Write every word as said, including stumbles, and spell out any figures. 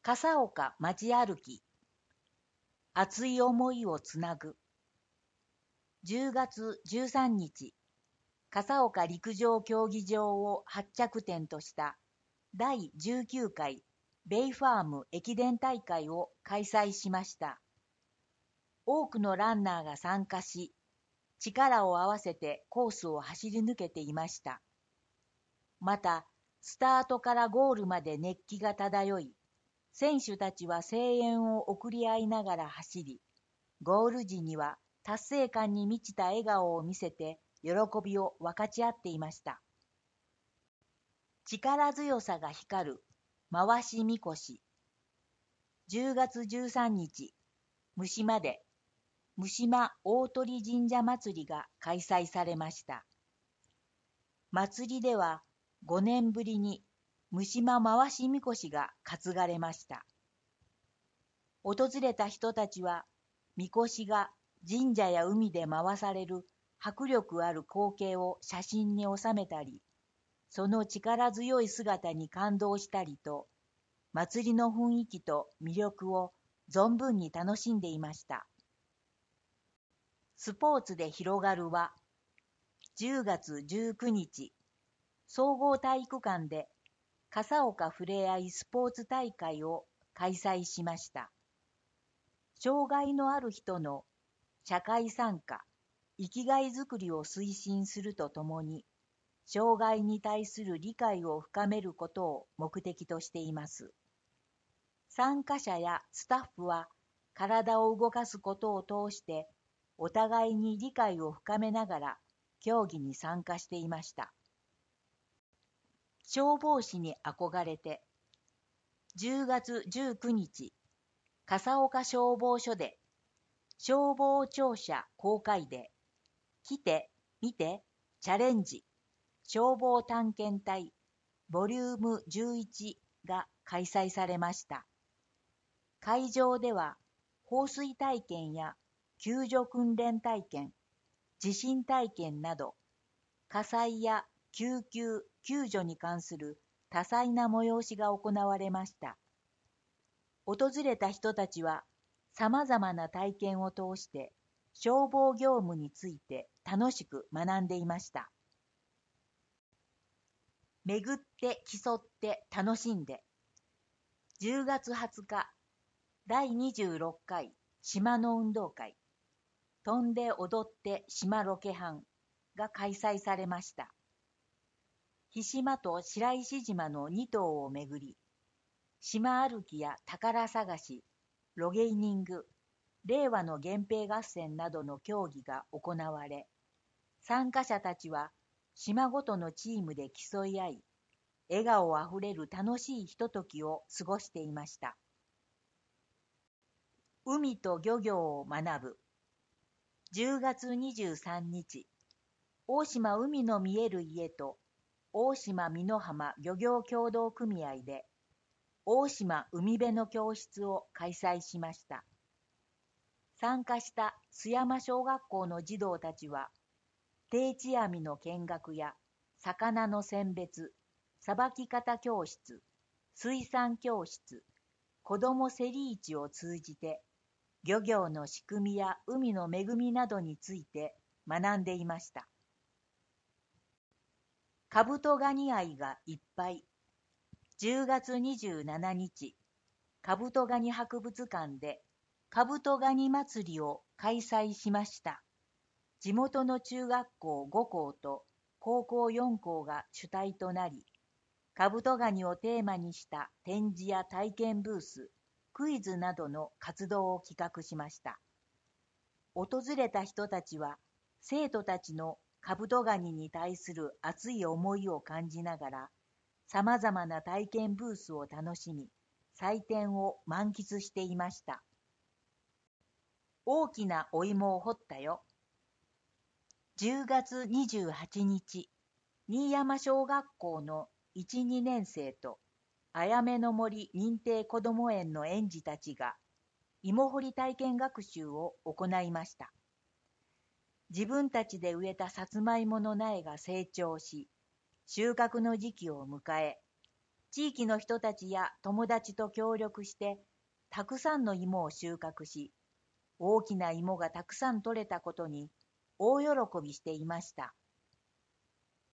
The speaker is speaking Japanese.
笠岡町歩き、熱い思いをつなぐ。じゅうがつじゅうさんにち、笠岡陸上競技場を発着点としただいじゅうきゅうかいベイファーム駅伝大会を開催しました。多くのランナーが参加し、力を合わせてコースを走り抜けていました。また、スタートからゴールまで熱気が漂い、選手たちは声援を送り合いながら走り、ゴール時には達成感に満ちた笑顔を見せて喜びを分かち合っていました。力強さが光る回しみこし。じゅうがつじゅうさんにち、三島で三島大鳥神社祭りが開催されました。祭りではごねんぶりに三島回しみこしが担がれました。訪れた人たちは、みこしが神社や海で回される迫力ある光景を写真に収めたり、その力強い姿に感動したりと、祭りの雰囲気と魅力を存分に楽しんでいました。スポーツで広がるは、じゅうがつじゅうくにち、総合体育館で笠岡ふれあいスポーツ大会を開催しました。障害のある人の社会参加、生きがいづくりを推進するとともに、障害に対する理解を深めることを目的としています。参加者やスタッフは、体を動かすことを通して、お互いに理解を深めながら、競技に参加していました。消防士に憧れて、じゅうがつじゅうくにち、笠岡消防署で、消防庁舎公開で、来て、見て、チャレンジ、消防探検隊、ボリュームじゅういちが開催されました。会場では、放水体験や救助訓練体験、地震体験など、火災や救急・救助に関する多彩な催しが行われました。訪れた人たちは、さまざまな体験を通して、消防業務について楽しく学んでいました。巡って競って楽しんで。じゅうがつはつか、だいにじゅうろっかい島の運動会、飛んで踊って島ロケハンが開催されました。日島と白石島のにとうをめぐり、島歩きや宝探し、ロゲイニング、令和の源平合戦などの競技が行われ、参加者たちは島ごとのチームで競い合い、笑顔あふれる楽しいひとときを過ごしていました。海と漁業を学ぶ。じゅうがつにじゅうさんにち、大島海の見える家と大島美濃浜漁業協同組合で、大島海辺の教室を開催しました。参加した須山小学校の児童たちは、定置網の見学や魚の選別、さばき方教室、水産教室、子ども競り市を通じて、漁業の仕組みや海の恵みなどについて学んでいました。カブトガニ愛がいっぱい。じゅうがつにじゅうしちにち、カブトガニ博物館でカブトガニ祭りを開催しました。地元の中学校ごこうと高校よんこうが主体となり、カブトガニをテーマにした展示や体験ブース、クイズなどの活動を企画しました。訪れた人たちは、生徒たちのカブトガニに対する熱い思いを感じながら、さまざまな体験ブースを楽しみ、祭典を満喫していました。大きなお芋を掘ったよ。じゅうがつにじゅうはちにち、新山小学校のいち、にねんせいと、あやめの森認定こども園の園児たちが、芋掘り体験学習を行いました。自分たちで植えたさつまいもの苗が成長し、収穫の時期を迎え、 地域の人たちや友達と協力して、たくさんの芋を収穫し、大きな芋がたくさん取れたことに大喜びしていました。